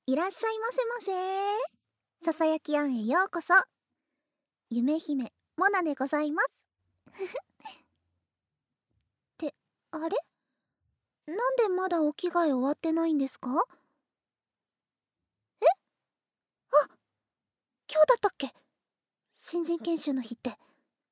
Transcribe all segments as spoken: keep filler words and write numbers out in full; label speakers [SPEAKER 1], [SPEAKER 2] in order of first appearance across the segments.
[SPEAKER 1] いらっしゃいませませ。ささやき庵へようこそ。夢姫モナでございます。ってあれ、なんでまだお着替え終わってないんですか？え、あ、今日だったっけ、新人研修の日って。あ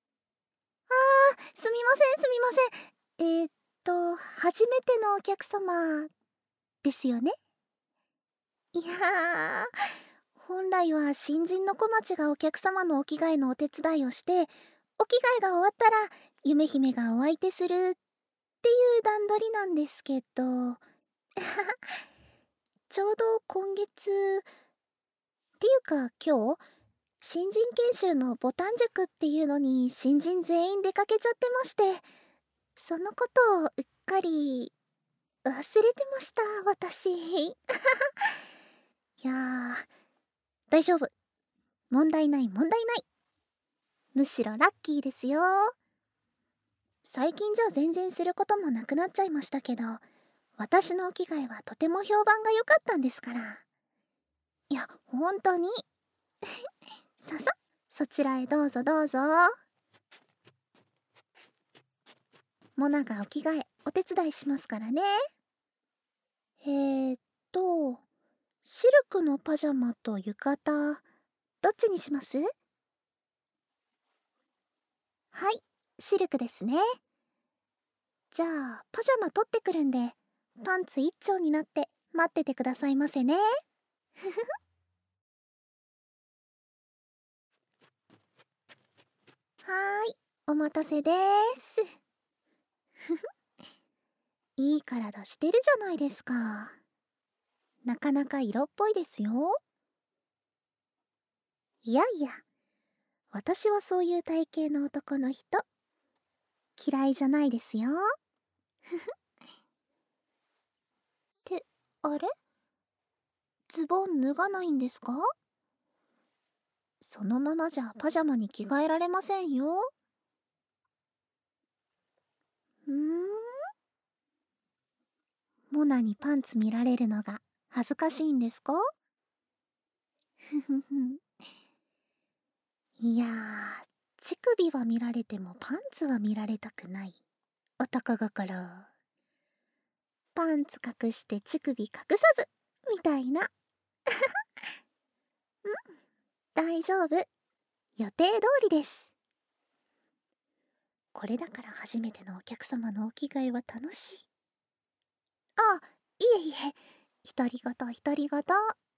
[SPEAKER 1] ー、すみませんすみません。えー、っと初めてのお客様ですよね。いやー、本来は新人の小町がお客様のお着替えのお手伝いをして、お着替えが終わったら夢姫がお相手するっていう段取りなんですけどちょうど今月っていうか今日、新人研修のボタン塾っていうのに新人全員出かけちゃってまして、そのことをうっかり忘れてました、私。いやー、大丈夫、問題ない問題ない、むしろラッキーですよ。最近じゃ全然することもなくなっちゃいましたけど、私のお着替えはとても評判が良かったんですから。いや本当にささ、そちらへどうぞどうぞ。モナがお着替えお手伝いしますからね。えー、っとシルクのパジャマと浴衣、どっちにします？はい、シルクですね。じゃあパジャマ取ってくるんで、パンツ一丁になって待っててくださいませね。ふふふ。はーい、お待たせでーす。ふふ、いい体してるじゃないですか。なかなか色っぽいですよ。いやいや、私はそういう体型の男の人嫌いじゃないですよ。ふふ。ってあれ、ズボン脱がないんですか？そのままじゃパジャマに着替えられませんよ。うーん、モナにパンツ見られるのが恥ずかしいんですか？ふふふ。いやー、乳首は見られてもパンツは見られたくない男心。パンツ隠して乳首隠さずみたいな。ん、大丈夫、予定通りです。これだから初めてのお客様のお着替えは楽しい。あ、いえいえ、独り言独り言。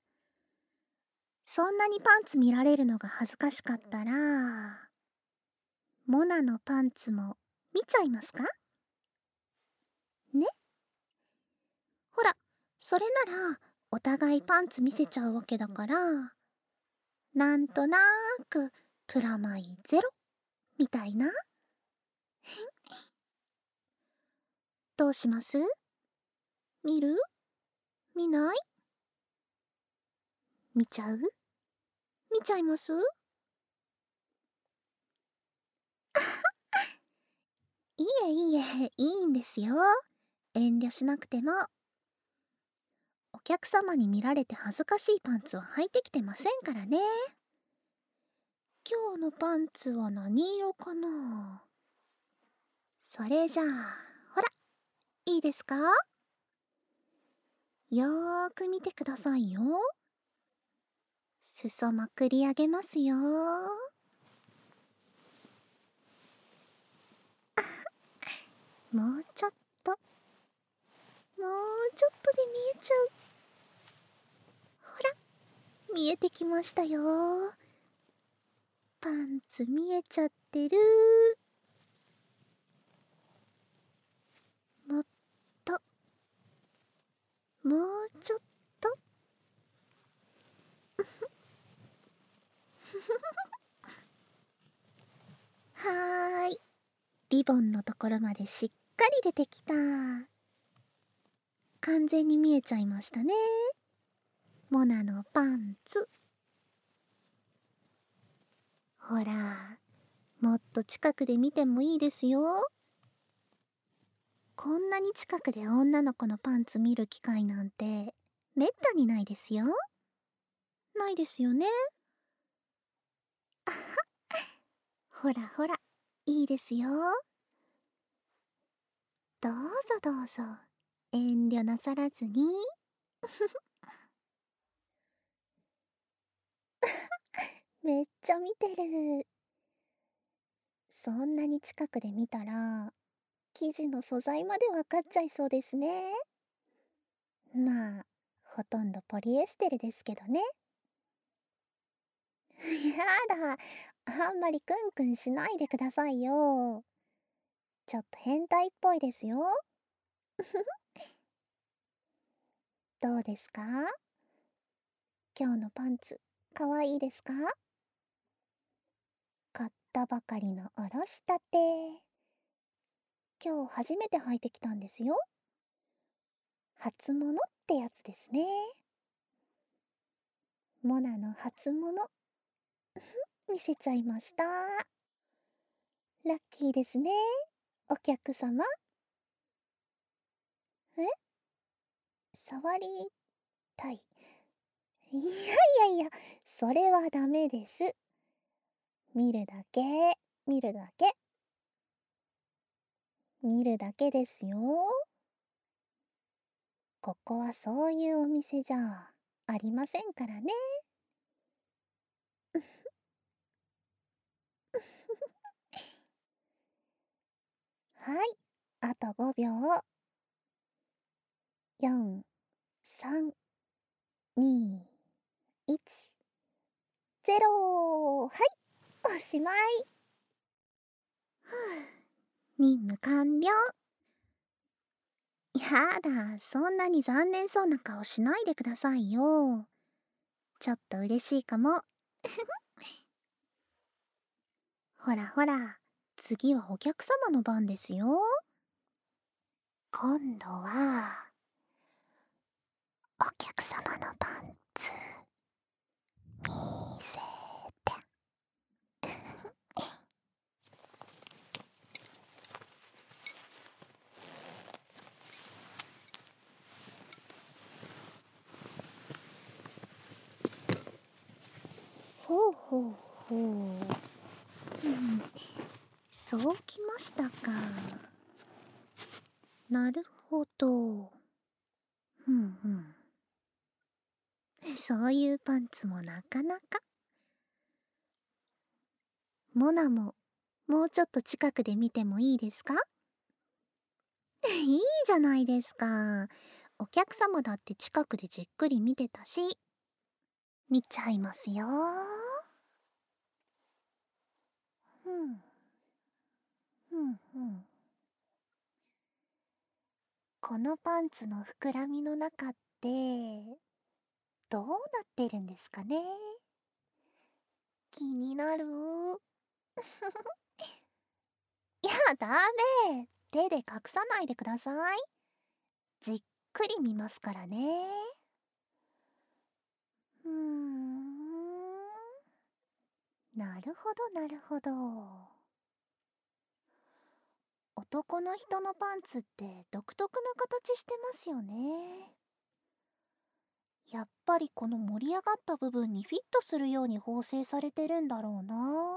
[SPEAKER 1] そんなにパンツ見られるのが恥ずかしかったら、モナのパンツも見ちゃいますかね。ほら、それならお互いパンツ見せちゃうわけだから、なんとなーくプラマイゼロみたいな。どうします？見る？見ない？見ちゃう？見ちゃいます？いえいえ、いいんですよ。遠慮しなくても。お客様に見られて恥ずかしいパンツは履いてきてませんからね。今日のパンツは何色かな？それじゃあ、ほら、いいですか？よーく見てくださいよ。裾まくり上げますよ。もうちょっと、もうちょっとで見えちゃう。ほら、見えてきましたよ。パンツ見えちゃってる。もっと、もうちょっと。はーい、リボンのところまでしっかり出てきた。完全に見えちゃいましたね、モナのパンツ。ほら、もっと近くで見てもいいですよ。こんなに近くで女の子のパンツ見る機会なんてめったにないですよ。ないですよね。あはほらほら、いいですよ。どうぞどうぞ、遠慮なさらずに。めっちゃ見てる。そんなに近くで見たら、生地の素材までわかっちゃいそうですね。まあ、ほとんどポリエステルですけどね。やだ、あんまりクンクンしないでくださいよ。ちょっと変態っぽいですよ。どうですか？今日のパンツ、かわいいですか？買ったばかりのおろしたて。今日初めて履いてきたんですよ。初物ってやつですね。モナの初物、見せちゃいました。ラッキーですね、お客様。え？触りたい。いやいやいや、それはダメです。見るだけ、見るだけ。見るだけですよ。ここはそういうお店じゃありませんからね。はい、あとごびょう。よん、さん、に、いち、ゼロ。はい、おしまい。ふぅ、任務完了。やだ、そんなに残念そうな顔しないでくださいよ。ちょっと嬉しいかも。ほらほら、次はお客様の番ですよ。今度は、お客様のパンツ、見せて。ほうほうほう。うん、そうきましたか。なるほど。ふんふん。そういうパンツもなかなか。モナも、もうちょっと近くで見てもいいですか？いいじゃないですか。お客様だって近くでじっくり見てたし。見ちゃいますよ。ふん。ふんふん。このパンツの膨らみの中って、どうなってるんですかね？気になる。いや、ダメ。手で隠さないでください。じっくり見ますからね。うーん。なるほど、なるほど。男の人のパンツって独特な形してますよね。やっぱりこの盛り上がった部分にフィットするように縫製されてるんだろうな。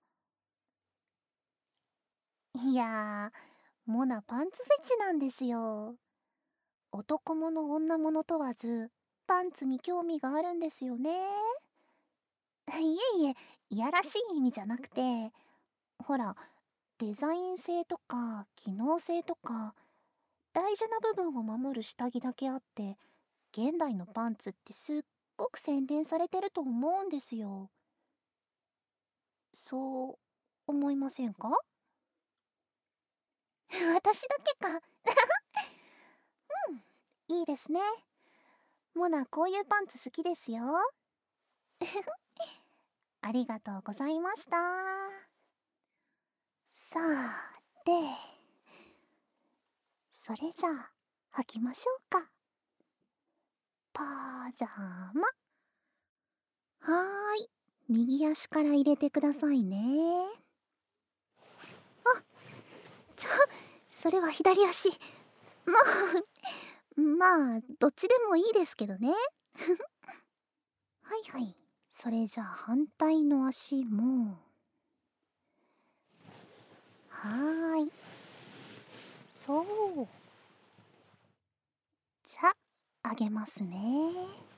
[SPEAKER 1] いやー、モナパンツフェチなんですよ。男物女物問わず、パンツに興味があるんですよね。いえいえ、いやらしい意味じゃなくて、ほら、デザイン性とか機能性とか、大事な部分を守る下着だけあって、現代のパンツってすっごく洗練されてると思うんですよ。そう思いませんか？私だけか。うん、いいですね。モナこういうパンツ好きですよ。ありがとうございました。さーて、それじゃあ履きましょうか。パジャマ。はーい、右足から入れてくださいね。あ、ちょ、それは左足。もまあどっちでもいいですけどね。はいはい。それじゃあ反対の足も。はーい。そう。じゃあ、あげますね。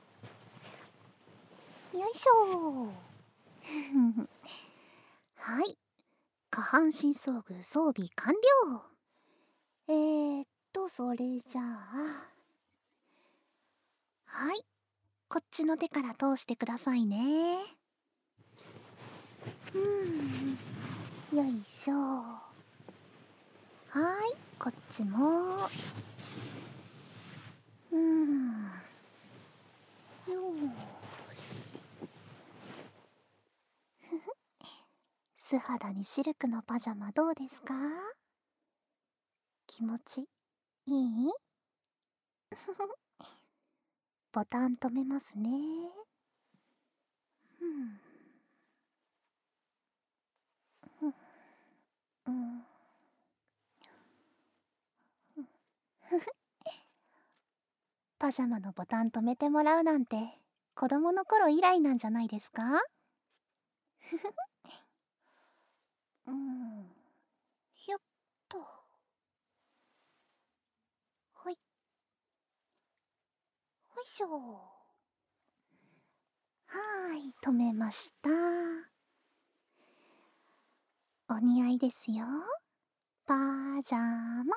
[SPEAKER 1] よいしょー。はい。下半身装具装備完了。えーっと、それじゃあ。はい。こっちの手から通してくださいね。うーん。よいしょ。はーい。こっちも。うーん。よー素肌にシルクのパジャマどうですか？気持ちいい？ボタン止めますね。うん。うん。うん。パジャマのボタン止めてもらうなんて子供の頃以来なんじゃないですか？うん。ひょっと。ほい。ほいしょ。はーい、止めました。お似合いですよ。パジャマ。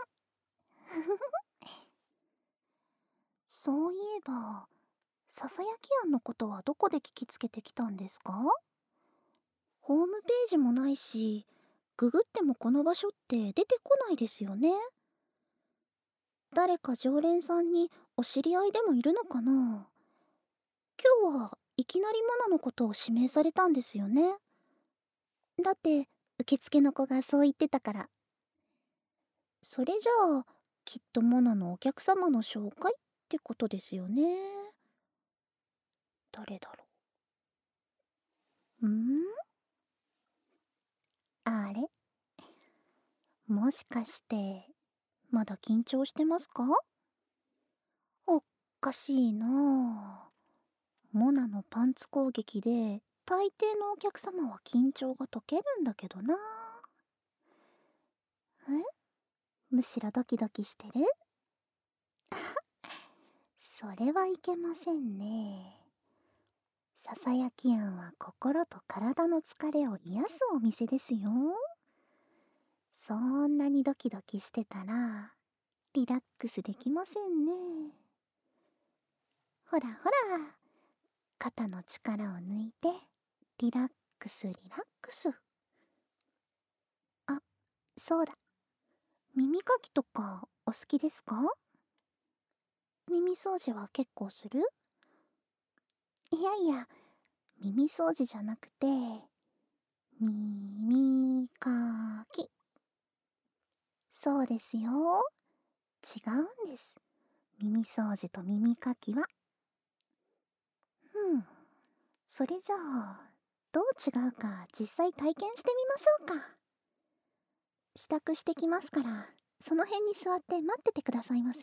[SPEAKER 1] そういえば、ささやき庵のことはどこで聞きつけてきたんですか？ホームページもないし、ググってもこの場所って出てこないですよね。誰か常連さんにお知り合いでもいるのかな？今日はいきなりマナのことを指名されたんですよね。だって受付の子がそう言ってたから。それじゃあきっとマナのお客様の紹介ってことですよね。誰だろう。んあれ、もしかしてまだ緊張してますか？おっかしいなあ。モナのパンツ攻撃で大抵のお客様は緊張が解けるんだけどな。え、むしろドキドキしてる？それはいけませんね。ささやき庵は心と体の疲れを癒すお店ですよ。そんなにドキドキしてたらリラックスできませんね。ほらほら、肩の力を抜いてリラックスリラックス。あ、そうだ。耳かきとかお好きですか？耳掃除は結構する？いやいや、耳掃除じゃなくて、耳かき。そうですよ。違うんです。耳掃除と耳かきは。うん。それじゃあ、どう違うか実際体験してみましょうか。支度してきますから、その辺に座って待っててくださいませ。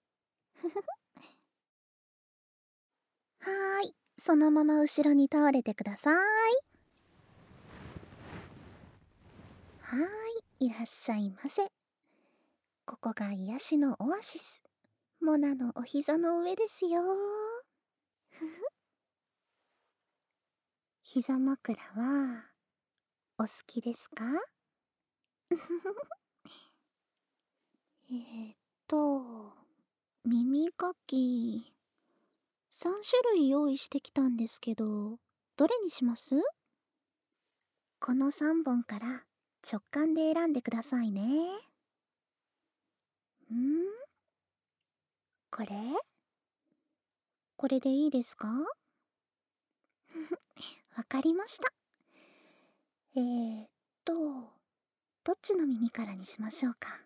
[SPEAKER 1] はーい。そのまま後ろに倒れてください。はーい。いらっしゃいませ。ここが癒しのオアシス。モナのお膝の上ですよ。膝枕はお好きですか？えーっと、耳かき、さん種類用意してきたんですけど、どれにします？このさんぼんから直感で選んでくださいね。んこれこれでいいですか？わかりました。えーっと、どっちの耳からにしましょうか。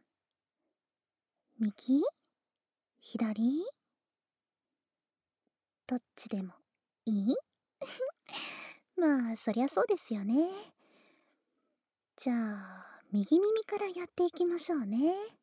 [SPEAKER 1] 右？左？どっちでもいい？まあ、そりゃそうですよね。じゃあ、右耳からやっていきましょうね。